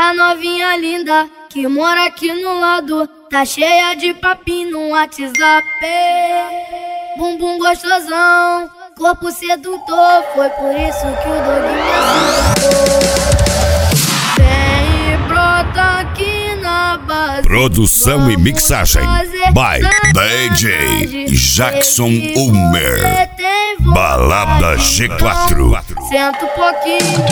Essa novinha linda que mora aqui no lado tá cheia de papinho no WhatsApp. Bumbum gostosão, corpo sedutor, foi por isso que o Doguinho me assustou. Vem e brota aqui na base. Produção e mixagem by DJ Jackson Ulmer. Balada G4. Senta um pouquinho.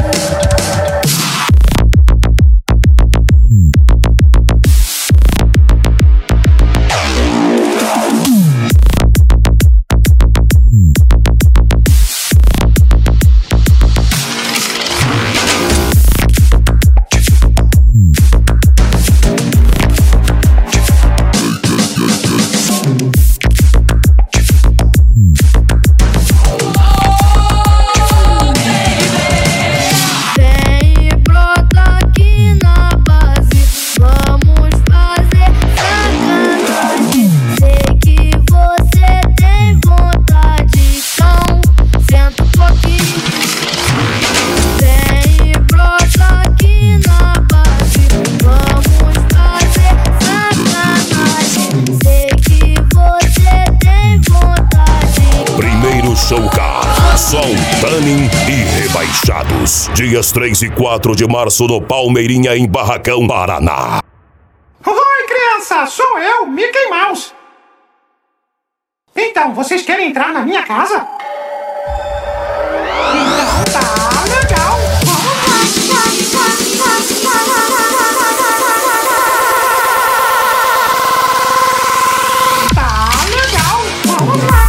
Som, Tanning e Rebaixados. Dias 3 e 4 de março no Palmeirinha, em Barracão, Paraná. Oi, criança! Sou eu, Mickey Mouse. Então, vocês querem entrar na minha casa? Então tá legal. Vamos lá. Tá legal. Vamos lá.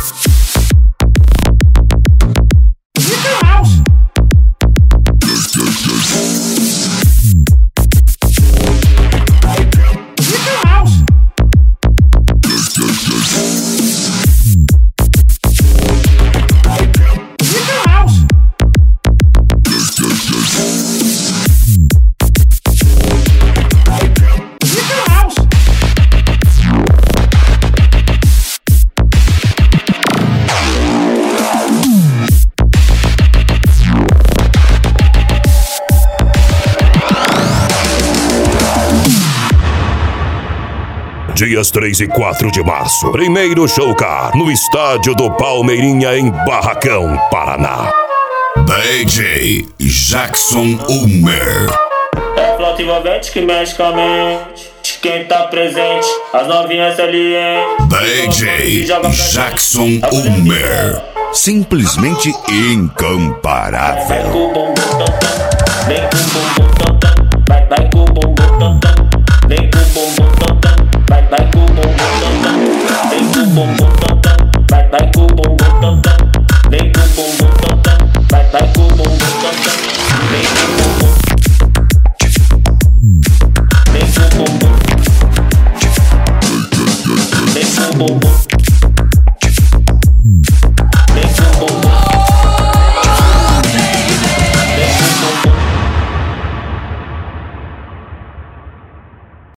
Dias 3 e 4 de março. Primeiro showcar no estádio do Palmeirinha, em Barracão, Paraná. DJ Jackson Ulmer. É flauta envolvente que mexe com a mente. Quem tá presente, as novinhas salientes. DJ Jackson Ulmer. Simplesmente incomparável. Vem com o bumbum, vem com o bumbum.